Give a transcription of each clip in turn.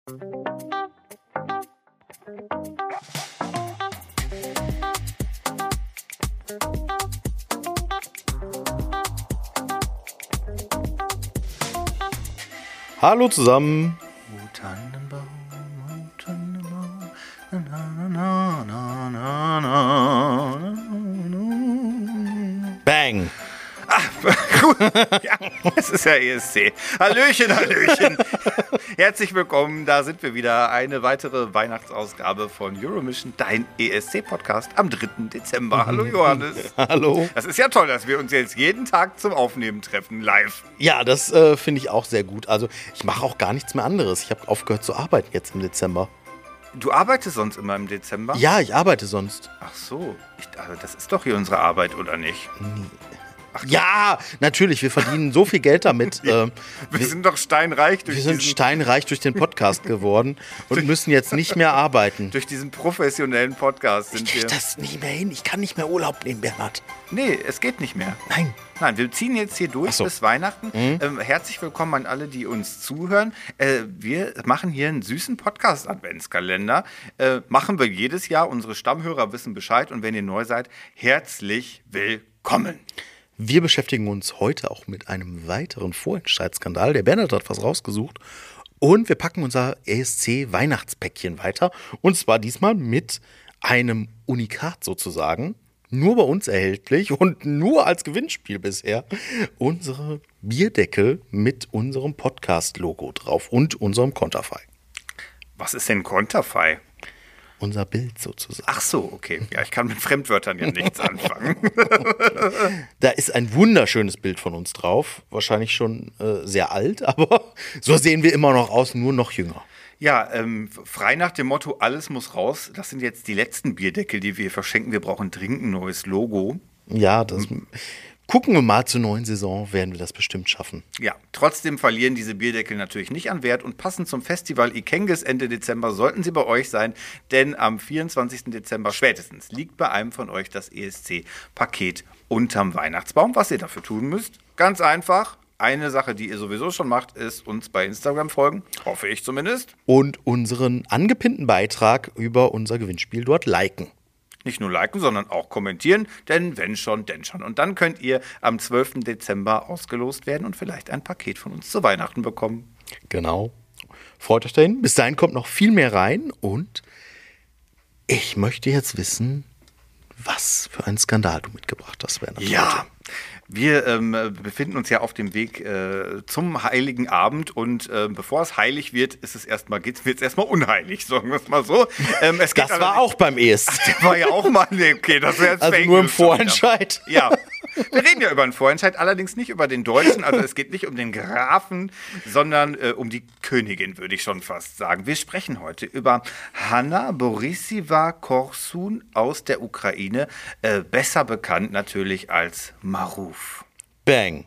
Hallo zusammen. Bang. Ja, es ist ja ESC. Hallöchen, Hallöchen. Herzlich willkommen, da sind wir wieder. Eine weitere Weihnachtsausgabe von Euromission, dein ESC-Podcast am 3. Dezember. Hallo Johannes. Hallo. Das ist ja toll, dass wir uns jetzt jeden Tag zum Aufnehmen treffen, live. Ja, das finde ich auch sehr gut. Also ich mache auch gar nichts mehr anderes. Ich habe aufgehört zu arbeiten jetzt im Dezember. Du arbeitest sonst immer im Dezember? Ja, ich arbeite sonst. Ach so, also das ist doch hier unsere Arbeit, oder nicht? Ach, ja, natürlich, wir verdienen so viel Geld damit. Wir sind doch steinreich Wir sind steinreich durch den Podcast geworden und müssen jetzt nicht mehr arbeiten. Durch diesen professionellen Podcast sind ich krieg das nicht mehr hin. Ich kann nicht mehr Urlaub nehmen, Bernhard. Nee, es geht nicht mehr. Nein, wir ziehen jetzt hier durch bis Weihnachten. Herzlich willkommen an alle, die uns zuhören. Wir machen hier einen süßen Podcast-Adventskalender. Machen wir jedes Jahr. Unsere Stammhörer wissen Bescheid. Und wenn ihr neu seid, herzlich willkommen. Wir beschäftigen uns heute auch mit einem weiteren Vorentscheidsskandal. Der Bernhard hat was rausgesucht. Und wir packen unser ESC-Weihnachtspäckchen weiter. Und zwar diesmal mit einem Unikat sozusagen. Nur bei uns erhältlich und nur als Gewinnspiel bisher. Unsere Bierdeckel mit unserem Podcast-Logo drauf und unserem Konterfei. Was ist denn Konterfei? Unser Bild sozusagen. Ach so, okay. Ja, ich kann mit Fremdwörtern ja nichts anfangen. Da ist ein wunderschönes Bild von uns drauf. Wahrscheinlich schon sehr alt, aber so sehen wir immer noch aus, nur noch jünger. Ja, frei nach dem Motto, alles muss raus. Das sind jetzt die letzten Bierdeckel, die wir verschenken. Wir brauchen dringend ein neues Logo. Ja, das gucken wir mal zur neuen Saison, werden wir das bestimmt schaffen. Ja, trotzdem verlieren diese Bierdeckel natürlich nicht an Wert und passend zum Festival Ikenges Ende Dezember sollten sie bei euch sein, denn am 24. Dezember spätestens liegt bei einem von euch das ESC-Paket unterm Weihnachtsbaum. Was ihr dafür tun müsst, ganz einfach. Eine Sache, die ihr sowieso schon macht, ist uns bei Instagram folgen, hoffe ich zumindest. Und unseren angepinnten Beitrag über unser Gewinnspiel dort liken. Nicht nur liken, sondern auch kommentieren, denn wenn schon, denn schon. Und dann könnt ihr am 12. Dezember ausgelost werden und vielleicht ein Paket von uns zu Weihnachten bekommen. Genau. Freut euch dahin. Bis dahin kommt noch viel mehr rein und ich möchte jetzt wissen, was für einen Skandal du mitgebracht hast, Werner. Ja, wir befinden uns ja auf dem Weg zum Heiligen Abend und bevor es heilig wird, wird es erstmal unheilig, sagen wir es mal so. Das war auch beim ESC. Das war ja auch mal, okay, das wäre jetzt also nur im Vorentscheid. Ja, wir reden ja über einen Vorentscheid, allerdings nicht über den Deutschen, also es geht nicht um den Grafen, sondern um die Königin, würde ich schon fast sagen. Wir sprechen heute über Hanna Borisova Korsun aus der Ukraine, besser bekannt natürlich als Maruf. Bang.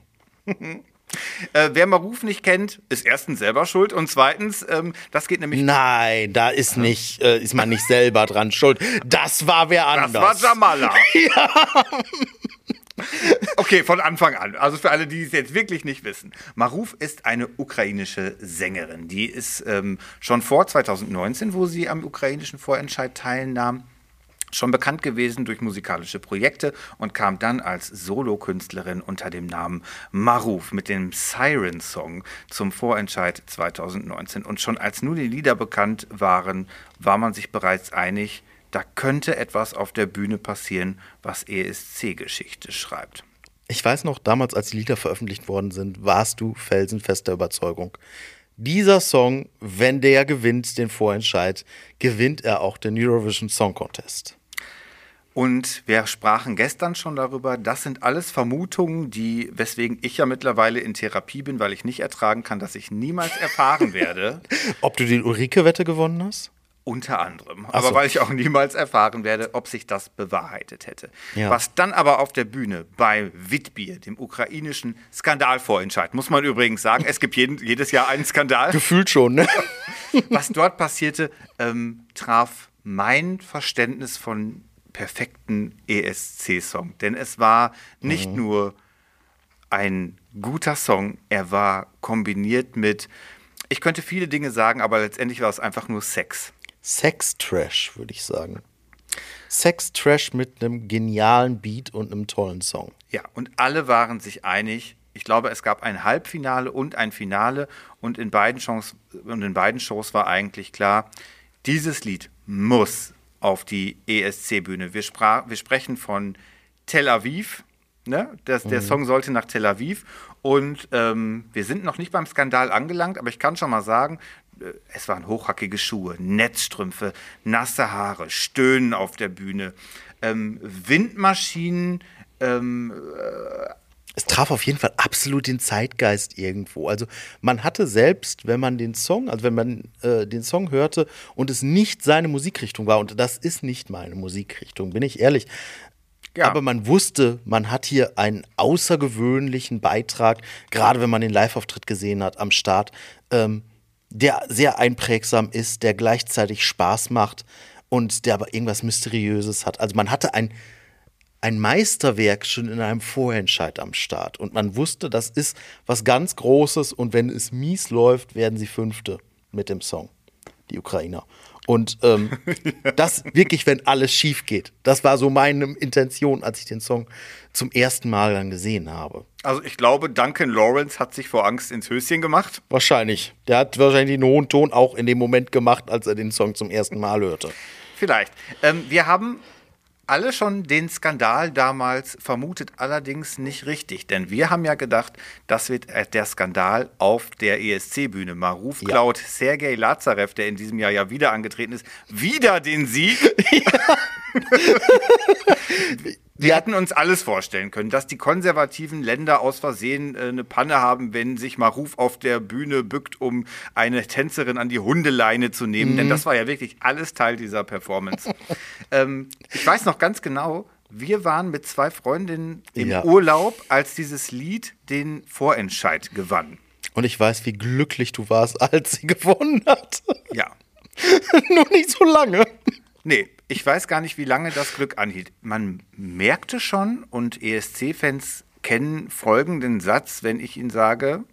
Wer Maruf nicht kennt, ist erstens selber schuld und zweitens, das geht nämlich... Nein, da ist man nicht selber dran schuld. Das war wer anders. Das war Jamala. Ja. Okay, von Anfang an. Also für alle, die es jetzt wirklich nicht wissen. Maruf ist eine ukrainische Sängerin. Die ist schon vor 2019, wo sie am ukrainischen Vorentscheid teilnahm, schon bekannt gewesen durch musikalische Projekte und kam dann als Solokünstlerin unter dem Namen Maruf mit dem Siren-Song zum Vorentscheid 2019. Und schon als nur die Lieder bekannt waren, war man sich bereits einig, da könnte etwas auf der Bühne passieren, was ESC-Geschichte schreibt. Ich weiß noch, damals, als die Lieder veröffentlicht worden sind, warst du felsenfester Überzeugung. Dieser Song, wenn der gewinnt den Vorentscheid, gewinnt er auch den Eurovision Song Contest. Und wir sprachen gestern schon darüber, das sind alles Vermutungen, weswegen ich ja mittlerweile in Therapie bin, weil ich nicht ertragen kann, dass ich niemals erfahren werde. Ob du die Ulrike-Wette gewonnen hast? Unter anderem. Ach so. Aber weil ich auch niemals erfahren werde, ob sich das bewahrheitet hätte. Ja. Was dann aber auf der Bühne bei Witbier, dem ukrainischen Skandalvorentscheid, muss man übrigens sagen, es gibt jedes Jahr einen Skandal. Gefühlt schon, ne? Was dort passierte, traf mein Verständnis von perfekten ESC-Song. Denn es war nicht nur ein guter Song, er war kombiniert mit, Ich könnte viele Dinge sagen, aber letztendlich war es einfach nur Sex. Sex-Trash, würde ich sagen. Sex-Trash mit einem genialen Beat und einem tollen Song. Ja, und alle waren sich einig. Ich glaube, es gab ein Halbfinale und ein Finale und in beiden Shows war eigentlich klar, dieses Lied muss auf die ESC-Bühne. Wir sprechen von Tel Aviv. Ne? Der Song sollte nach Tel Aviv. Und wir sind noch nicht beim Skandal angelangt, aber ich kann schon mal sagen, es waren hochhackige Schuhe, Netzstrümpfe, nasse Haare, Stöhnen auf der Bühne, Windmaschinen. Es traf auf jeden Fall absolut den Zeitgeist irgendwo. Also man hatte selbst, wenn man den Song hörte und es nicht seine Musikrichtung war, und das ist nicht meine Musikrichtung, bin ich ehrlich. Ja. Aber man wusste, man hat hier einen außergewöhnlichen Beitrag, gerade wenn man den Live-Auftritt gesehen hat am Start, der sehr einprägsam ist, der gleichzeitig Spaß macht und der aber irgendwas Mysteriöses hat. Also man hatte ein Meisterwerk schon in einem Vorentscheid am Start. Und man wusste, das ist was ganz Großes. Und wenn es mies läuft, werden sie Fünfte mit dem Song, die Ukrainer. Und das wirklich, wenn alles schief geht. Das war so meine Intention, als ich den Song zum ersten Mal dann gesehen habe. Also ich glaube, Duncan Lawrence hat sich vor Angst ins Höschen gemacht. Wahrscheinlich. Der hat wahrscheinlich den hohen Ton auch in dem Moment gemacht, als er den Song zum ersten Mal hörte. Vielleicht. Wir haben alle schon den Skandal damals vermutet, allerdings nicht richtig. Denn wir haben ja gedacht, das wird der Skandal auf der ESC-Bühne. Maruf klaut Sergei Lazarev, der in diesem Jahr ja wieder angetreten ist, wieder den Sieg. Ja. Wir hätten uns alles vorstellen können, dass die konservativen Länder aus Versehen eine Panne haben, wenn sich Maruf auf der Bühne bückt, um eine Tänzerin an die Hundeleine zu nehmen. Denn das war ja wirklich alles Teil dieser Performance. Ich weiß noch ganz genau, wir waren mit 2 Freundinnen im Urlaub, als dieses Lied den Vorentscheid gewann. Und ich weiß, wie glücklich du warst, als sie gewonnen hat. Ja. Nur nicht so lange. Nee, ich weiß gar nicht, wie lange das Glück anhielt. Man merkte schon, und ESC-Fans kennen folgenden Satz, wenn ich ihn sage: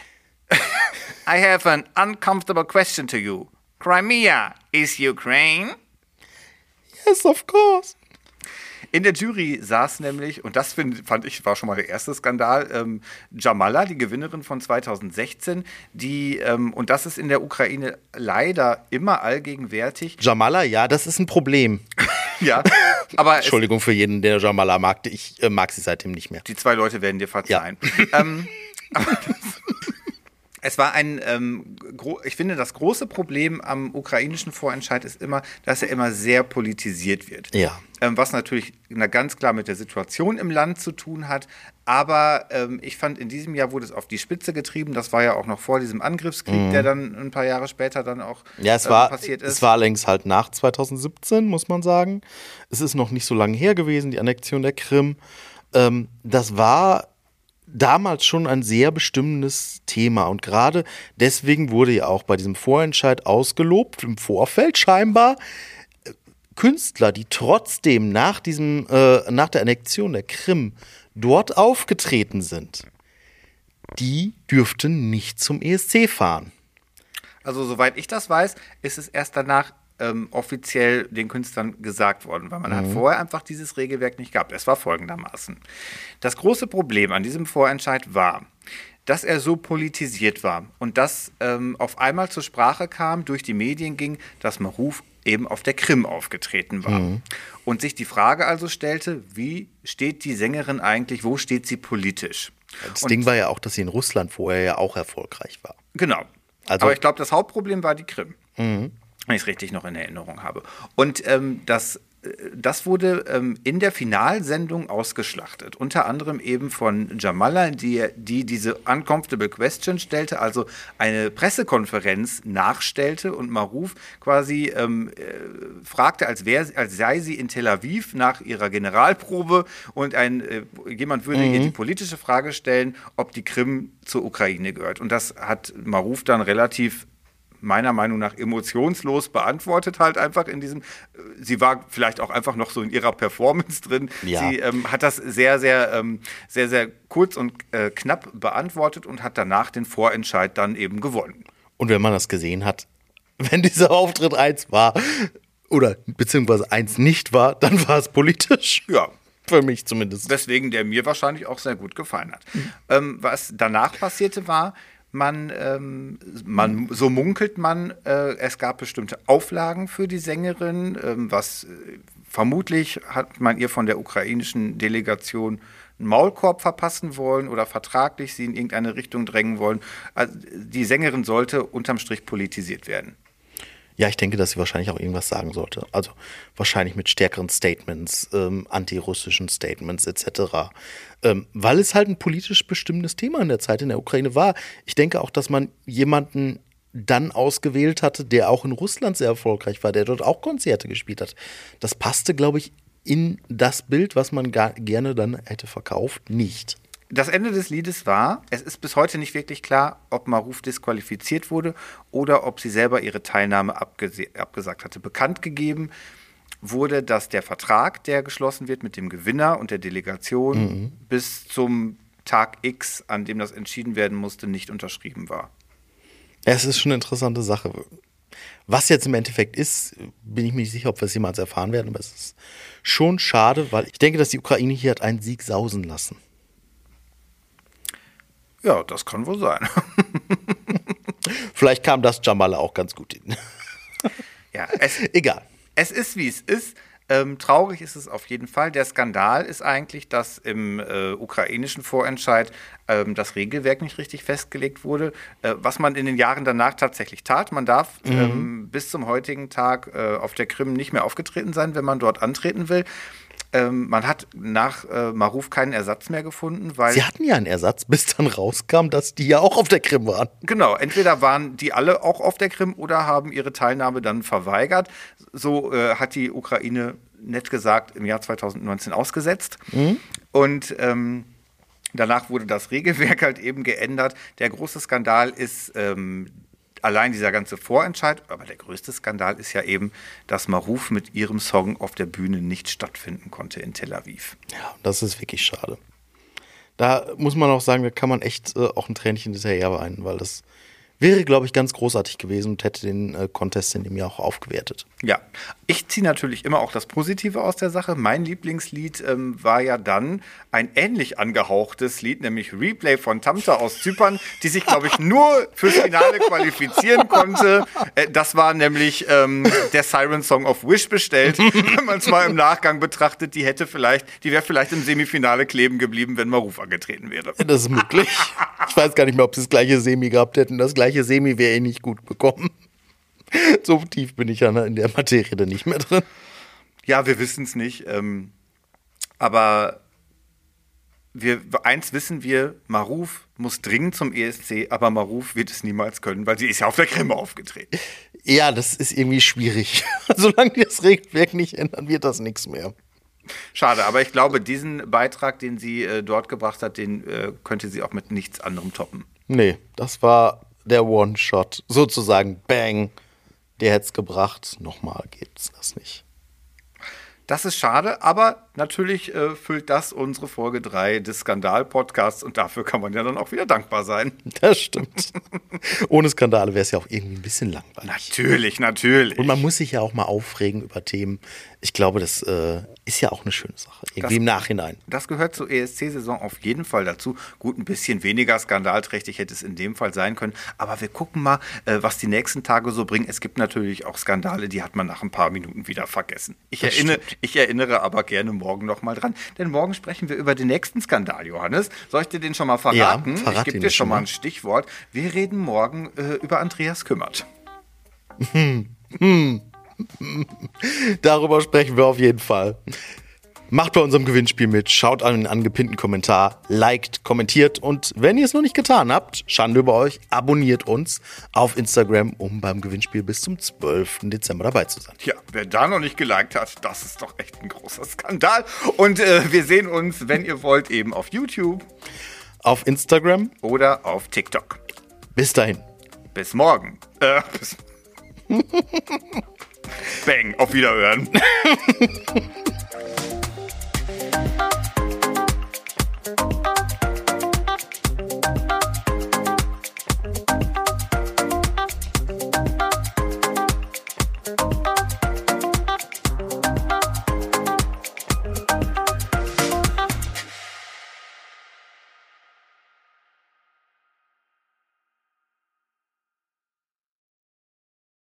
I have an uncomfortable question to you. Crimea is Ukraine? Yes, of course. In der Jury saß nämlich, und das fand ich, war schon mal der erste Skandal, Jamala, die Gewinnerin von 2016, die, und das ist in der Ukraine leider immer allgegenwärtig. Jamala, ja, das ist ein Problem. Ja, aber Entschuldigung für jeden, der Jamala mag, ich mag sie seitdem nicht mehr. Die 2 Leute werden dir verzeihen. Ja. Es war ich finde, das große Problem am ukrainischen Vorentscheid ist immer, dass er immer sehr politisiert wird. Ja. Was natürlich ganz klar mit der Situation im Land zu tun hat. Aber ich fand, in diesem Jahr wurde es auf die Spitze getrieben. Das war ja auch noch vor diesem Angriffskrieg, der dann ein paar Jahre später dann auch passiert ist. Es war allerdings halt nach 2017, muss man sagen. Es ist noch nicht so lange her gewesen, die Annexion der Krim. Das war damals schon ein sehr bestimmendes Thema, und gerade deswegen wurde ja auch bei diesem Vorentscheid ausgelobt, im Vorfeld scheinbar, Künstler, die trotzdem nach der Annexion der Krim dort aufgetreten sind, die dürften nicht zum ESC fahren. Also soweit ich das weiß, ist es erst danach offiziell den Künstlern gesagt worden, weil man hat vorher einfach dieses Regelwerk nicht gehabt. Es war folgendermaßen: Das große Problem an diesem Vorentscheid war, dass er so politisiert war und dass auf einmal zur Sprache kam, durch die Medien ging, dass Maruf eben auf der Krim aufgetreten war. Und sich die Frage also stellte, wie steht die Sängerin eigentlich, wo steht sie politisch? Das Ding war ja auch, dass sie in Russland vorher ja auch erfolgreich war. Genau. Also, aber ich glaube, das Hauptproblem war die Krim. Wenn ich es richtig noch in Erinnerung habe. Und das wurde in der Finalsendung ausgeschlachtet. Unter anderem eben von Jamala, die diese Uncomfortable Question stellte, also eine Pressekonferenz nachstellte und Maruf quasi fragte, als sei sie in Tel Aviv nach ihrer Generalprobe, und jemand würde ihr die politische Frage stellen, ob die Krim zur Ukraine gehört. Und das hat Maruf dann relativ, meiner Meinung nach, emotionslos beantwortet, halt einfach in diesem, sie war vielleicht auch einfach noch so in ihrer Performance drin. Ja. Sie hat das sehr, sehr, sehr, sehr kurz und knapp beantwortet und hat danach den Vorentscheid dann eben gewonnen. Und wenn man das gesehen hat, wenn dieser Auftritt 1 war oder beziehungsweise 1 nicht war, dann war es politisch. Ja. Für mich zumindest. Deswegen der mir wahrscheinlich auch sehr gut gefallen hat. Was danach passierte war, so munkelt man, es gab bestimmte Auflagen für die Sängerin, vermutlich hat man ihr von der ukrainischen Delegation einen Maulkorb verpassen wollen oder vertraglich sie in irgendeine Richtung drängen wollen. Also die Sängerin sollte unterm Strich politisiert werden. Ja, ich denke, dass sie wahrscheinlich auch irgendwas sagen sollte. Also wahrscheinlich mit stärkeren Statements, antirussischen Statements etc. Weil es halt ein politisch bestimmendes Thema in der Zeit in der Ukraine war. Ich denke auch, dass man jemanden dann ausgewählt hatte, der auch in Russland sehr erfolgreich war, der dort auch Konzerte gespielt hat. Das passte, glaube ich, in das Bild, was man gerne dann hätte verkauft, nicht. Das Ende des Liedes war, es ist bis heute nicht wirklich klar, ob Maruf disqualifiziert wurde oder ob sie selber ihre Teilnahme abgesagt hatte. Bekannt gegeben wurde, dass der Vertrag, der geschlossen wird mit dem Gewinner und der Delegation, bis zum Tag X, an dem das entschieden werden musste, nicht unterschrieben war. Es ist schon eine interessante Sache. Was jetzt im Endeffekt ist, bin ich mir nicht sicher, ob wir es jemals erfahren werden, aber es ist schon schade, weil ich denke, dass die Ukraine hier hat einen Sieg sausen lassen. Ja, das kann wohl sein. Vielleicht kam das Jamala auch ganz gut hin. Ja, egal. Es ist, wie es ist. Traurig ist es auf jeden Fall. Der Skandal ist eigentlich, dass im ukrainischen Vorentscheid das Regelwerk nicht richtig festgelegt wurde, was man in den Jahren danach tatsächlich tat. Man darf bis zum heutigen Tag auf der Krim nicht mehr aufgetreten sein, wenn man dort antreten will. Man hat nach Maruf keinen Ersatz mehr gefunden, weil... Sie hatten ja einen Ersatz, bis dann rauskam, dass die ja auch auf der Krim waren. Genau, entweder waren die alle auch auf der Krim oder haben ihre Teilnahme dann verweigert. So hat die Ukraine, nett gesagt, im Jahr 2019 ausgesetzt. Und danach wurde das Regelwerk halt eben geändert. Der große Skandal ist... allein dieser ganze Vorentscheid, aber der größte Skandal ist ja eben, dass Maruf mit ihrem Song auf der Bühne nicht stattfinden konnte in Tel Aviv. Ja, das ist wirklich schade. Da muss man auch sagen, da kann man echt auch ein Tränchen hinterher weinen, weil das wäre, glaube ich, ganz großartig gewesen und hätte den Contest in dem Jahr auch aufgewertet. Ja, ich ziehe natürlich immer auch das Positive aus der Sache. Mein Lieblingslied war ja dann ein ähnlich angehauchtes Lied, nämlich Replay von Tamta aus Zypern, die sich, glaube ich, nur fürs Finale qualifizieren konnte. Das war nämlich der Siren-Song of Wish bestellt. Wenn man es mal im Nachgang betrachtet, die wäre vielleicht im Semifinale kleben geblieben, wenn Maruf angetreten wäre. Das ist möglich. Ich weiß gar nicht mehr, ob sie das gleiche Semi gehabt hätten. Das gleiche Semi wäre eh nicht gut bekommen. So tief bin ich ja in der Materie dann nicht mehr drin. Ja, wir wissen es nicht. Aber eins wissen wir, Maruf muss dringend zum ESC, aber Maruf wird es niemals können, weil sie ist ja auf der Krim aufgetreten. Ja, das ist irgendwie schwierig. Solange die das Regelwerk nicht ändern, wird das nichts mehr. Schade, aber ich glaube, diesen Beitrag, den sie dort gebracht hat, den könnte sie auch mit nichts anderem toppen. Nee, das war der One-Shot. Sozusagen, bang. Der hätte es gebracht. Nochmal gibt's das nicht. Das ist schade, aber natürlich füllt das unsere Folge 3 des Skandal-Podcasts und dafür kann man ja dann auch wieder dankbar sein. Das stimmt. Ohne Skandale wäre es ja auch irgendwie ein bisschen langweilig. Natürlich. Und man muss sich ja auch mal aufregen über Themen. Ich glaube, das ist ja auch eine schöne Sache. Irgendwie im Nachhinein. Das gehört zur ESC-Saison auf jeden Fall dazu. Gut, ein bisschen weniger skandalträchtig hätte es in dem Fall sein können. Aber wir gucken mal, was die nächsten Tage so bringen. Es gibt natürlich auch Skandale, die hat man nach ein paar Minuten wieder vergessen. Ich erinnere aber gerne morgen noch mal dran. Denn morgen sprechen wir über den nächsten Skandal, Johannes. Soll ich dir den schon mal verraten? Ja, ich gebe dir schon mal ein Stichwort. Wir reden morgen über Andreas Kümmert. Darüber sprechen wir auf jeden Fall. Macht bei unserem Gewinnspiel mit, schaut an den angepinnten Kommentar, liked, kommentiert und wenn ihr es noch nicht getan habt, Schande über euch, abonniert uns auf Instagram, um beim Gewinnspiel bis zum 12. Dezember dabei zu sein. Ja, wer da noch nicht geliked hat, das ist doch echt ein großer Skandal. Und wir sehen uns, wenn ihr wollt, eben auf YouTube, auf Instagram oder auf TikTok. Bis dahin. Bis morgen. Bang, auf Wiederhören.